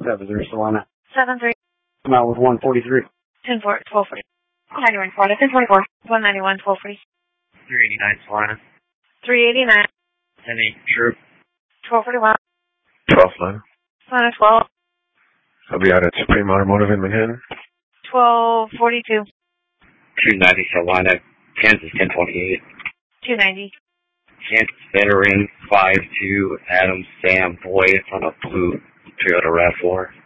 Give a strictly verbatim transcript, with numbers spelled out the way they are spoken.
Seven zero Solana. Seven three. I'm out with one forty-three. Ten four. Twelve forty. Ninety-one Solana. Ten twenty-four. One ninety-one. Twelve forty. Three eighty-nine Solana. Three eighty-nine. Ten eight Troop. Twelve forty-one. Twelve Solana. Solana twelve. I'll be out at Supreme Automotive in Manhattan. Twelve forty-two. Two ninety Solana. Kansas ten twenty-eight. Two ninety. Kansas Veteran five two Adam Sam Boy. It's on a blue Toyota RAV four.